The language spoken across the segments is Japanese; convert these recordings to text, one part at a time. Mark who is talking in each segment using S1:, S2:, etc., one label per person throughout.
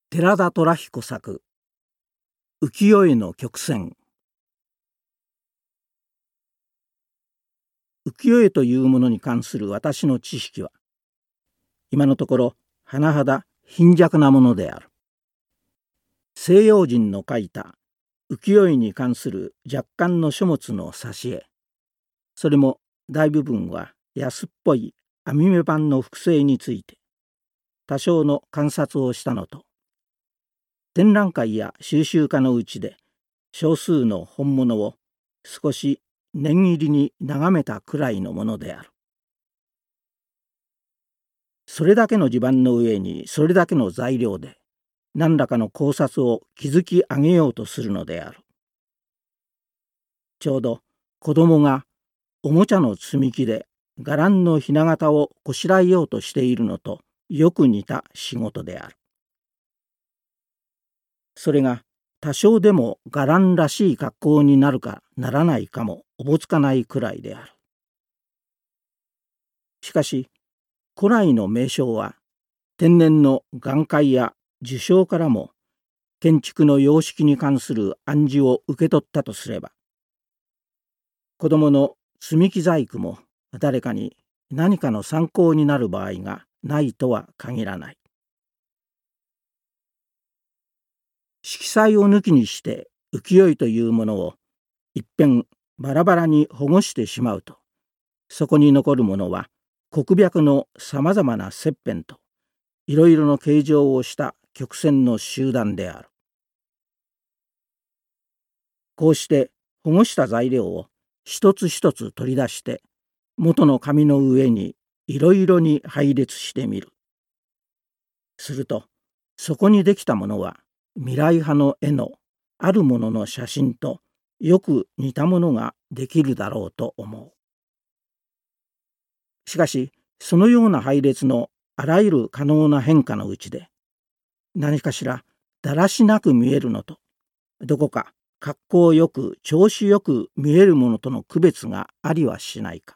S1: 寺田虎彦作浮世絵の曲線。浮世絵というものに関する私の知識は今のところ甚だ貧弱なものである。西洋人の書いた浮世絵に関する若干の書物の挿絵、それも大部分は安っぽい網目版の複製について多少の観察をしたのと、展覧会や収集家のうちで少数の本物を少し念入りに眺めたくらいのものである。それだけの地盤の上にそれだけの材料で何らかの考察を築き上げようとするのである。ちょうど子供がおもちゃの積み木で伽藍のひな形をこしらえようとしているのとよく似た仕事である。それが多少でも伽藍らしい格好になるかならないかもおぼつかないくらいである。しかし古来の名匠は天然の眼界や受賞からも建築の様式に関する暗示を受け取ったとすれば、子供の積み木細工も誰かに何かの参考になる場合がないとは限らない。色彩を抜きにして浮世絵というものを一遍バラバラに保護してしまうと、そこに残るものは黒白のさまざまな切片といろいろの形状をした曲線の集団である。こうして保護した材料を一つ一つ取り出して元の紙の上にいろいろに配列してみる。するとそこにできたものは未来派の絵のあるものの写真とよく似たものができるだろうと思う。しかしそのような配列のあらゆる可能な変化のうちで何かしらだらしなく見えるのとどこか格好よく調子よく見えるものとの区別がありはしないか。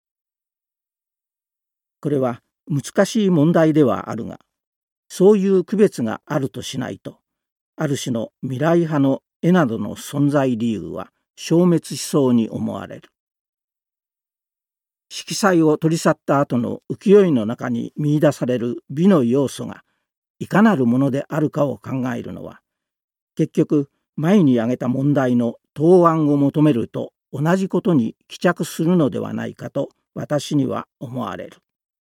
S1: これは難しい問題ではあるが、そういう区別があるとしないとある種の未来派の絵などの存在理由は消滅しそうに思われる。色彩を取り去った後の浮世絵の中に見出される美の要素がいかなるものであるかを考えるのは、結局前に挙げた問題の答案を求めると同じことに帰着するのではないかと私には思われる。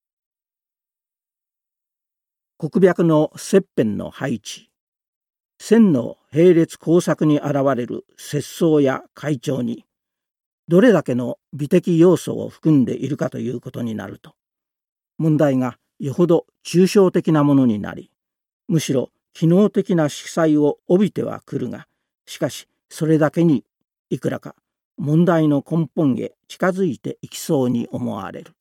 S1: 黒白の切片の配置、線の並列交錯に現れる節相や階調にどれだけの美的要素を含んでいるかということになると、問題がよほど抽象的なものになり、むしろ機能的な色彩を帯びてはくるが、しかしそれだけにいくらか問題の根本へ近づいていきそうに思われる。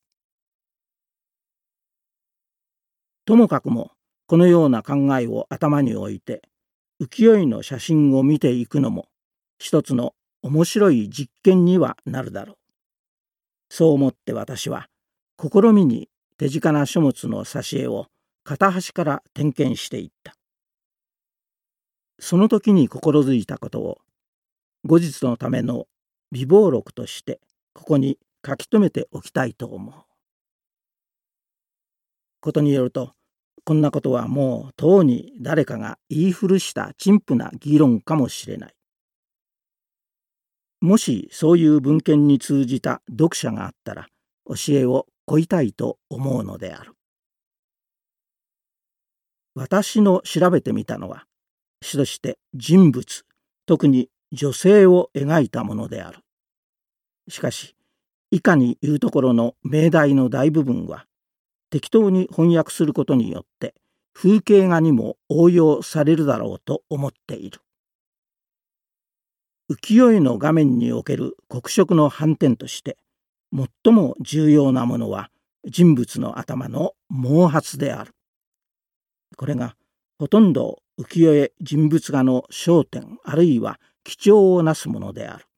S1: ともかくもこのような考えを頭に置いて浮世絵の写真を見ていくのも一つの面白い実験にはなるだろう。そう思って私は試みに手近な書物の挿絵を片端から点検していった。その時に心づいたことを後日のための備忘録としてここに書き留めておきたいと思う。ことによると、こんなことはもうとうに誰かが言い古した陳腐な議論かもしれない。もしそういう文献に通じた読者があったら教えを請いたいと思うのである。私の調べてみたのは主として人物、特に女性を描いたものである。しかし以下に言うところの命題の大部分は適当に翻訳することによって風景画にも応用されるだろうと思っている。浮世絵の画面における黒色の斑点として最も重要なものは人物の頭の毛髪である。これがほとんど浮世絵人物画の焦点あるいは基調をなすものである。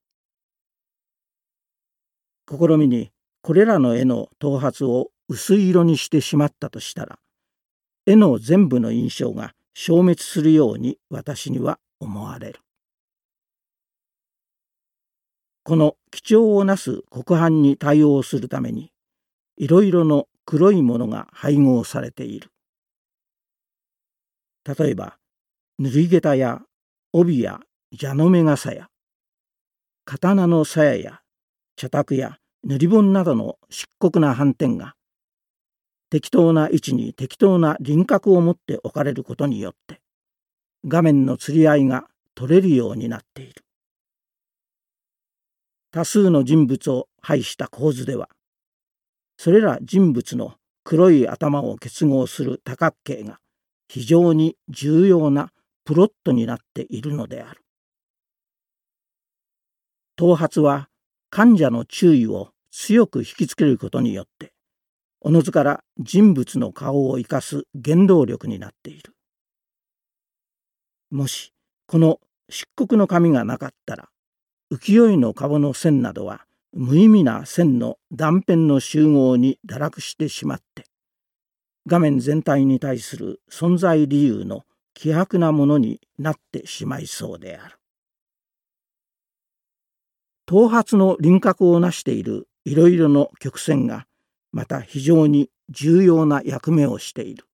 S1: 試みにこれらの絵の頭髪を薄い色にしてしまったとしたら、絵の全部の印象が消滅するように私には思われる。この貴重をなす黒板に対応するために、いろいろの黒いものが配合されている。例えば、塗り下駄や帯や蛇の目傘や、刀の鞘や茶卓や塗り本などの漆黒な斑点が、適当な位置に適当な輪郭を持って置かれることによって、画面の釣り合いが取れるようになっている。多数の人物を配した構図では、それら人物の黒い頭を結合する多角形が非常に重要なプロットになっているのである。頭髪は患者の注意を強く引きつけることによって、おのずから人物の顔を生かす原動力になっている。もしこの漆黒の紙がなかったら、浮世絵の顔の線などは無意味な線の断片の集合に堕落してしまって、画面全体に対する存在理由の希薄なものになってしまいそうである。頭髪の輪郭を成しているいろいろの曲線がまた非常に重要な役目をしている。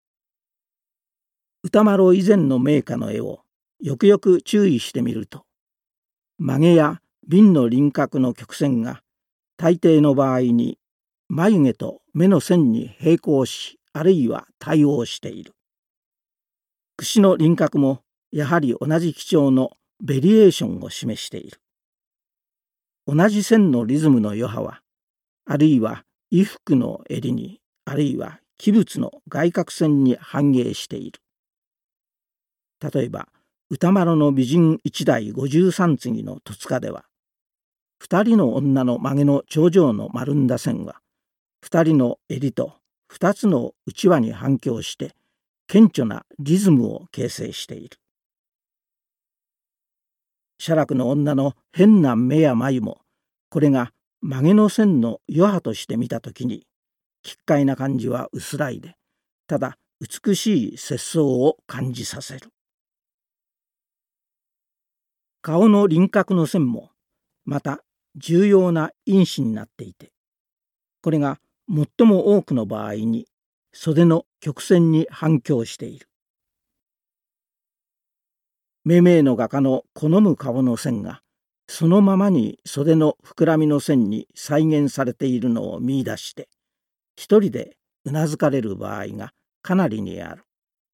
S1: 歌麿以前の名家の絵をよくよく注意してみると、曲げや鬢の輪郭の曲線が大抵の場合に眉毛と目の線に並行し、あるいは対応している。櫛の輪郭もやはり同じ基調のベリエーションを示している。同じ線のリズムの余波は、あるいは衣服の襟に、あるいは器物の外角線に反映している。例えば、歌麿の美人一代53次の戸塚では、二人の女の曲げの頂上の丸んだ線は、二人の襟と二つの内輪に反響して、顕著なリズムを形成している。写楽の女の変な目や眉も、これが曲げの線の余波として見たときに、奇怪な感じは薄らいで、ただ美しい節相を感じさせる。顔の輪郭の線も、また重要な因子になっていて、これが最も多くの場合に袖の曲線に反響している。めめいの画家の好む顔の線がそのままに袖の膨らみの線に再現されているのを見出して一人でうなずかれる場合がかなりにある。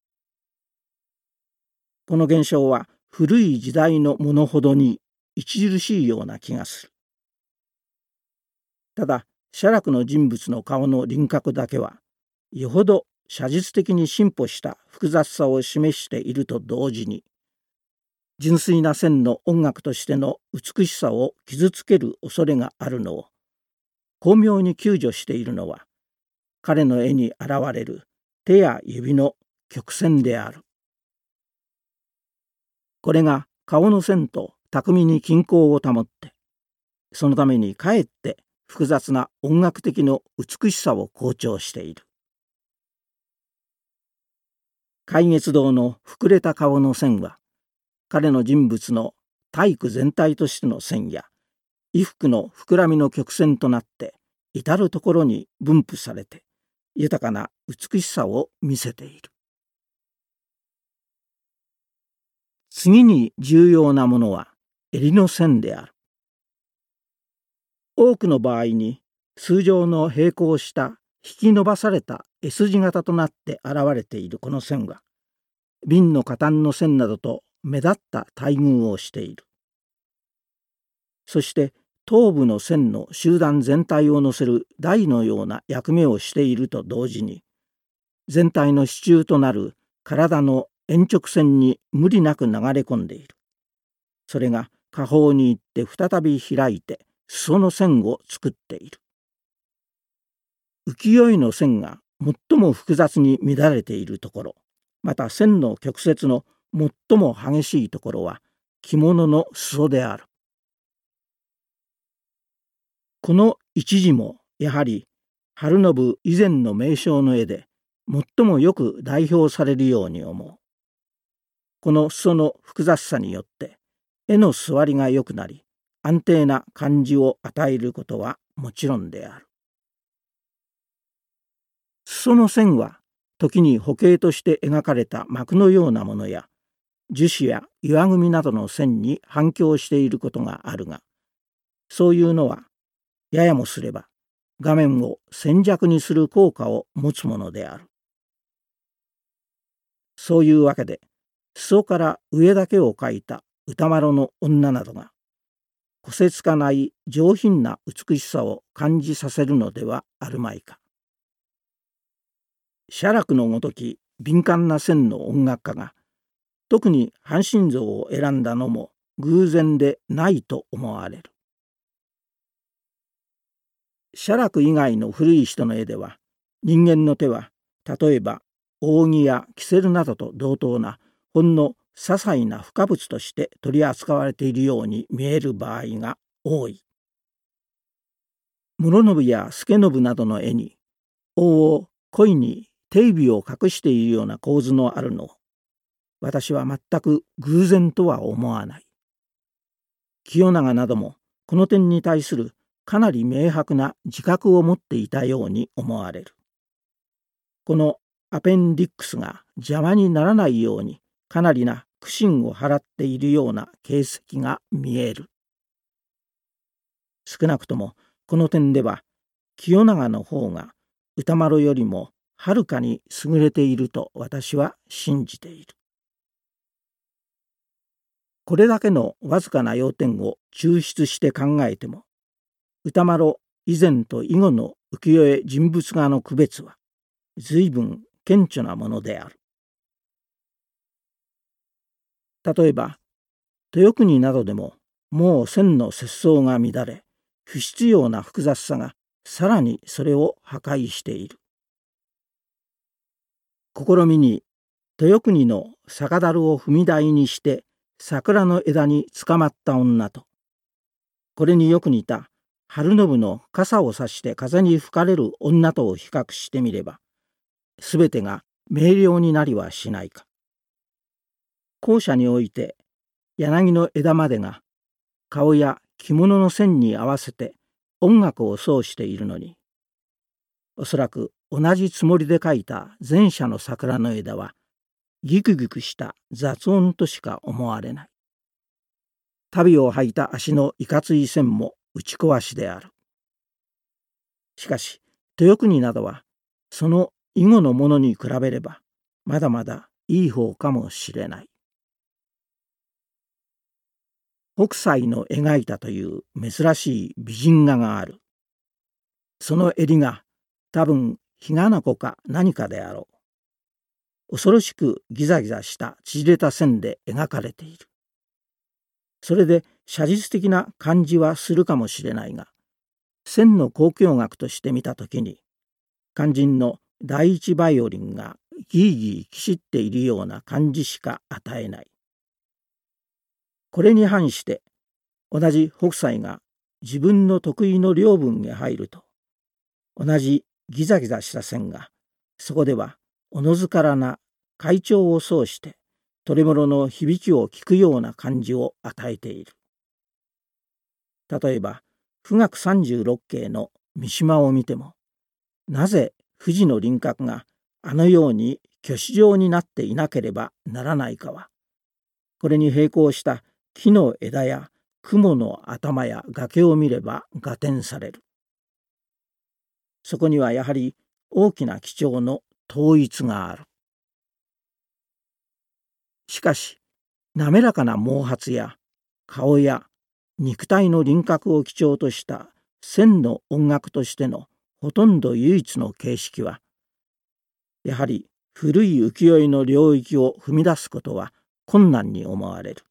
S1: この現象は古い時代のものほどに著しいような気がする。ただ写楽の人物の顔の輪郭だけはよほど写実的に進歩した複雑さを示していると同時に、純粋な線の音楽としての美しさを傷つける恐れがあるのを巧妙に救助しているのは、彼の絵に現れる手や指の曲線である。これが顔の線と巧みに均衡を保って、そのためにかえって複雑な音楽的の美しさを強調している。海月堂の膨れた顔の線は、彼の人物の体育全体としての線や衣服の膨らみの曲線となって至るところに分布されて豊かな美しさを見せている。次に重要なものは襟の線である。多くの場合に数状の平行した引き伸ばされた S 字型となって現れているこの線は、鬢の下端の線などと目立った待遇をしている。そして頭部の線の集団全体を乗せる台のような役目をしていると同時に、全体の支柱となる体の延直線に無理なく流れ込んでいる。それが下方に行って再び開いて裾の線を作っている。浮世絵の線が最も複雑に乱れているところ、また線の曲折の最も激しいところは着物の裾である。この一字もやはり晴信以前の名匠の絵で最もよく代表されるように思う。 この裾の複雑さによって絵の座りが良くなり、安定な感じを与えることはもちろんである。裾の線は時に歩型として描かれた幕のようなものや樹脂や岩組などの線に反響していることがあるが、そういうのはややもすれば画面を線弱にする効果を持つものである。そういうわけで、裾から上だけを描いた歌麿の女などがこせつかない上品な美しさを感じさせるのではあるまいか。写楽のごとき敏感な線の音楽家が特に半身像を選んだのも偶然でないと思われる。写楽以外の古い人の絵では、人間の手は例えば扇やキセルなどと同等なほんの些細な付加物として取り扱われているように見える場合が多い。室信や助信などの絵に王を恋に手指を隠しているような構図のあるのを、私は全く偶然とは思わない。清永などもこの点に対するかなり明白な自覚を持っていたように思われる。このアペンディックスが邪魔にならないようにかなりな苦心を払っているような形跡が見える。少なくともこの点では清永の方が歌麿よりもはるかに優れていると私は信じている。これだけのわずかな要点を抽出して考えても、歌麿以前と以後の浮世絵人物画の区別は随分顕著なものである。例えば豊国などでももう線の節相が乱れ、不必要な複雑さがさらにそれを破壊している。試みに豊国の酒樽を踏み台にして桜の枝につかまった女と、これによく似た晴信の傘を差して風に吹かれる女とを比較してみれば、すべてが明瞭になりはしないか。後者において柳の枝までが顔や着物の線に合わせて音楽を奏しているのに、おそらく同じつもりで描いた前者の桜の枝はギクギクした雑音としか思われない。足袋を履いた足のいかつい線も打ち壊しである。しかし豊国などはその以後のものに比べればまだまだいい方かもしれない。北斎の描いたという珍しい美人画がある。その襟が多分日が子か何かであろう。恐ろしくギザギザした縮れた線で描かれている。それで写実的な感じはするかもしれないが、線の交響楽として見たときに、肝心の第一バイオリンがギーギーきしっているような感じしか与えない。これに反して同じ北斎が自分の得意の領分へ入ると、同じギザギザした線がそこではおのずからな快調を奏してトレモロの響きを聞くような感じを与えている。例えば富岳36景の三島を見ても、なぜ富士の輪郭があのように鋸歯状になっていなければならないかは、これに並行した木の枝や雲の頭や崖を見れば合点される。そこにはやはり大きな基調の統一がある。しかし滑らかな毛髪や顔や肉体の輪郭を基調とした線の音楽としてのほとんど唯一の形式は、やはり古い浮世絵の領域を踏み出すことは困難に思われる。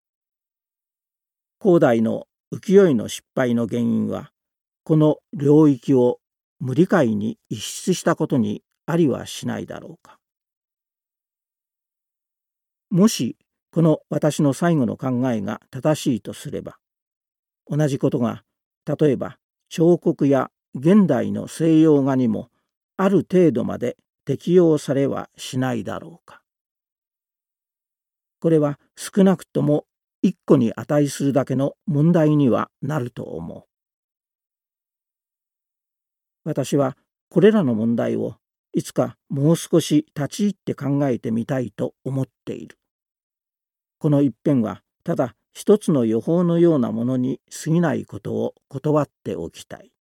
S1: 後代の浮世絵の失敗の原因は、この領域を無理解に逸失したことにありはしないだろうか。もしこの私の最後の考えが正しいとすれば、同じことが例えば彫刻や現代の西洋画にもある程度まで適用されはしないだろうか。 これは少なくとも一個に値するだけの問題にはなると思う。私はこれらの問題をいつかもう少し立ち入って考えてみたいと思っている。この一遍はただ一つの予報のようなものに過ぎないことを断っておきたい。